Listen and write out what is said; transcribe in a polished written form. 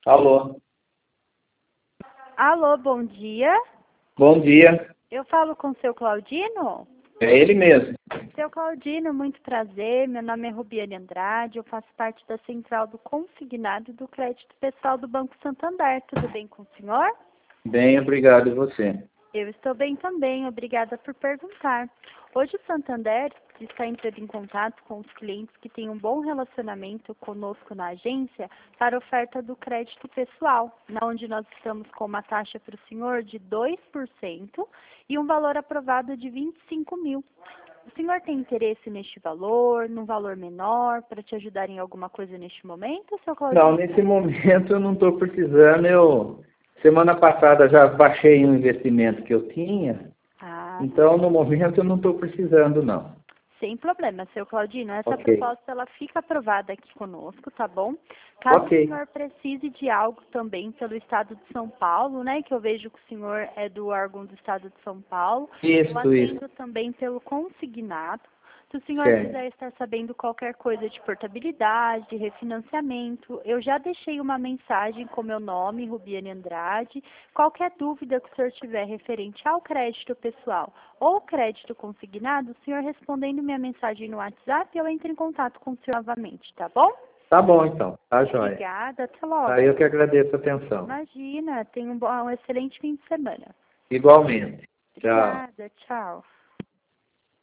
Alô, Alô, bom dia. bom dia. Eu falo com o seu Claudino? É ele mesmo. Seu Claudino, muito prazer. Meu nome é Rubiane Andrade. Eu faço parte da central do consignado do crédito pessoal do Banco Santander. Tudo bem com o senhor? Bem, obrigado. E você? Eu estou bem também. Obrigada por perguntar. Hoje o Santander está entrando em contato com os clientes que têm um bom relacionamento conosco na agência para oferta do crédito pessoal, onde nós estamos com uma taxa para o senhor de 2% e um valor aprovado de 25 mil. O senhor tem interesse neste valor, num valor menor, para te ajudar em alguma coisa neste momento, seu Claudinho? Não, nesse momento eu não estou precisando. Semana passada já baixei um investimento que eu tinha, então no momento eu não estou precisando, não. Sem problema, seu Claudino. Essa Ok. proposta ela fica aprovada aqui conosco, tá bom? Caso Ok. o senhor precise de algo também pelo estado de São Paulo, né? Que eu vejo que o senhor é do órgão do estado de São Paulo. Eu Isso. atendo também pelo consignado. Se o senhor Certo. quiser estar sabendo qualquer coisa de portabilidade, de refinanciamento, eu já deixei uma mensagem com meu nome, Rubiane Andrade. Qualquer dúvida que o senhor tiver referente ao crédito pessoal ou crédito consignado, o senhor respondendo minha mensagem no WhatsApp, eu entro em contato com o senhor novamente, tá bom? Tá bom, então. Tá joia. Obrigada, até logo. Tá, eu que agradeço a atenção. Imagina, tenha um excelente fim de semana. Igualmente. Tchau. Obrigada, tchau.